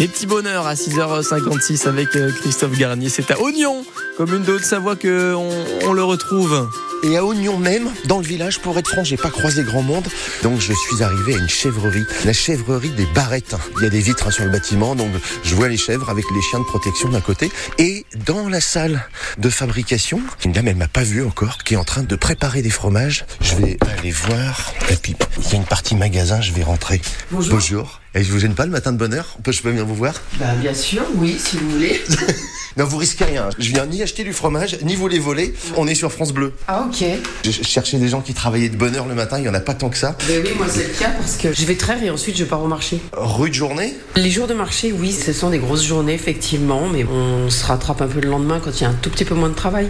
Les petits bonheurs à 6h56 avec Christophe Garnier. C'est à Ognon, commune de Haute-Savoie, qu'on le retrouve. Et à Ognon même, dans le village, pour être franc, j'ai pas croisé grand monde. Donc je suis arrivé à une chèvrerie. La chèvrerie des Barrettes. Il y a des vitres sur le bâtiment, donc je vois les chèvres avec les chiens de protection d'un côté. Et dans la salle de fabrication, une dame, elle m'a pas vu encore, qui est en train de préparer des fromages. Je vais aller voir. Et puis, il y a une partie magasin, je vais rentrer. Bonjour. Bonjour. Et je vous gêne pas le matin de bonne heure? Je peux venir vous voir? Bien sûr, oui, si vous voulez. Non, vous risquez rien. Je viens ni acheter du fromage, ni vous les voler. On est sur France Bleu. Ah, ok. Je cherchais des gens qui travaillaient de bonne heure le matin, il y en a pas tant que ça. Oui, moi c'est le cas parce que je vais traire et ensuite je pars au marché. Rude journée? Les jours de marché, oui, ce sont des grosses journées, effectivement, mais on se rattrape un peu le lendemain quand il y a un tout petit peu moins de travail.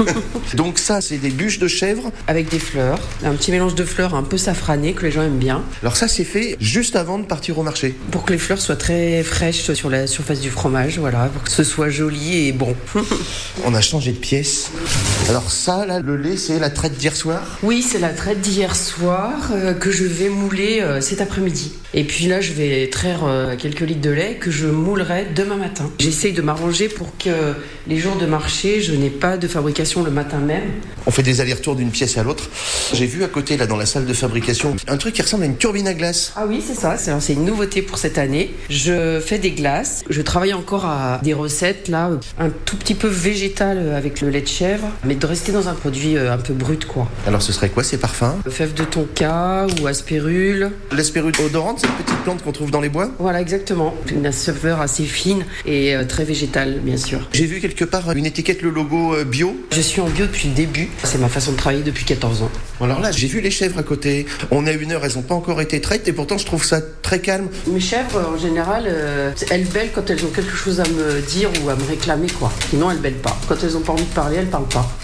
Donc ça, c'est des bûches de chèvre. Avec des fleurs, un petit mélange de fleurs un peu safrané que les gens aiment bien. Alors ça, c'est fait juste avant de partir au marché. Pour que les fleurs soient très fraîches sur la surface du fromage, voilà, pour que ce soit joli et bon. On a changé de pièce. Alors ça, là, le lait, c'est la traite d'hier soir? Oui, c'est la traite d'hier soir que je vais mouler cet après-midi. Et puis là, je vais traire quelques litres de lait que je moulerai demain matin. J'essaye de m'arranger pour que les jours de marché, je n'ai pas de fabrication le matin même. On fait des allers-retours d'une pièce à l'autre. J'ai vu à côté, là, dans la salle de fabrication, un truc qui ressemble à une turbine à glace. Ah oui, c'est ça. C'est une nouveauté pour cette année. Je fais des glaces. Je travaille encore à des recettes, là, un tout petit peu végétal avec le lait de chèvre, mais de rester dans un produit un peu brut, quoi. Alors ce serait quoi ces parfums? Fève de tonka ou aspérule. L'aspérule odorante, cette petite plante qu'on trouve dans les bois? Voilà, exactement. Une saveur assez fine et très végétale, bien sûr. J'ai vu quelque part une étiquette, le logo bio. Je suis en bio depuis le début. C'est ma façon de travailler depuis 14 ans. Alors là, j'ai vu les chèvres à côté. On est à 1h, elles n'ont pas encore été traites et pourtant je trouve ça très calme. Mes chèvres, en général, elles bêlent quand elles ont quelque chose à me dire ou à me réclamer, quoi. Sinon, elles bêlent pas. Quand elles ont pas envie de parler, elles parlent pas.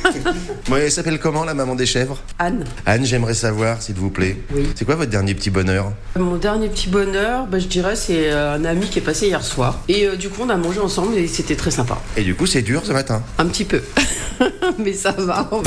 Bon, elle s'appelle comment, la maman des chèvres? Anne. Anne, j'aimerais savoir, s'il vous plaît. Oui. C'est quoi votre dernier petit bonheur? Mon dernier petit bonheur, je dirais, c'est un ami qui est passé hier soir. Et du coup, on a mangé ensemble et c'était très sympa. Et du coup, c'est dur ce matin? Un petit peu. Mais ça va.